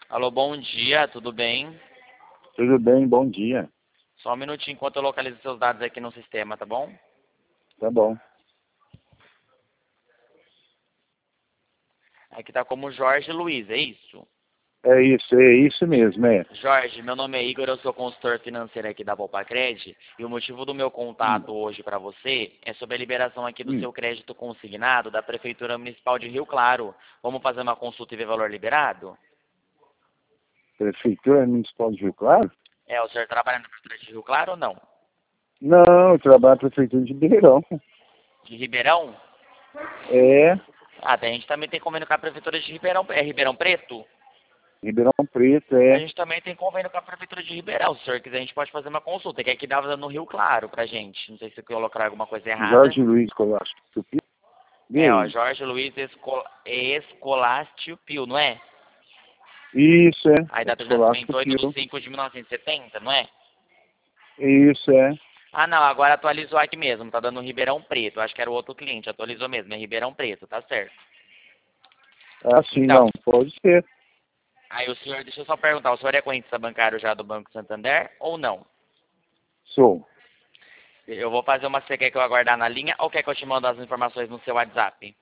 Alô, bom dia, tudo bem? Tudo bem, bom dia. Só um minutinho enquanto eu localizo seus dados aqui no sistema, tá bom? Tá bom. Aqui tá como Jorge Luiz, é isso? É isso mesmo, é. Jorge, meu nome é Igor, eu sou consultor financeiro aqui da Volpacred e o motivo do meu Hum, contato hoje para você é sobre a liberação aqui do hum. seu crédito consignado da Prefeitura Municipal de Rio Claro. Vamos fazer uma consulta e ver valor liberado? Prefeitura Municipal de Rio Claro? É, o senhor trabalha na Prefeitura de Rio Claro ou não? Não, eu trabalho na Prefeitura de Ribeirão. De Ribeirão? É, Ah, a gente também tem convênio com a Prefeitura de Ribeirão, é Ribeirão Preto? Ribeirão Preto, A é. gente também tem convênio com a Prefeitura de Ribeirão. Se o senhor quiser, a gente pode fazer uma consulta. Que aqui dava no Rio Claro pra gente. Não sei se eu colocar alguma coisa errada. Jorge Luiz Colasco Tupi. E É, ó, aí? Jorge Luiz Escolastio Pio, não é? Isso, Aí é. data de Colasco nascimento 8 de Pio. 5 de 1970, não é? Isso, é. Ah, não, agora atualizou aqui mesmo. Tá dando Ribeirão Preto. Acho que era o outro cliente. Atualizou mesmo, é Ribeirão Preto, tá certo. Ah, sim, Então, não, pode ser. aí o senhor, deixa eu só perguntar, o senhor é correntista bancário já do Banco Santander ou não? Sou. Eu vou fazer uma, você quer que eu aguardar na linha ou quer que eu te mande as informações no seu WhatsApp?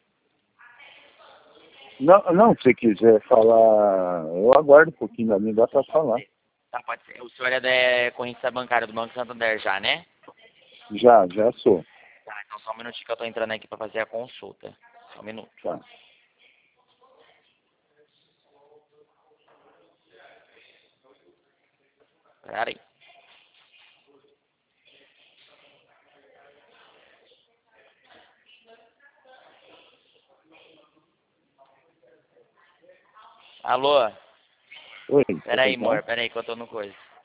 Não, não, se você quiser falar, eu aguardo um pouquinho ali, dá pra falar. Tá, pode ser. O senhor é da correntista bancária do Banco Santander já, né? Já sou. Tá, então só um minutinho que eu tô entrando aqui pra fazer a consulta. Só um minuto. Tá. Peraí. Alô? Oi, pode Peraí, entrar? amor. Peraí que eu tô no coisa.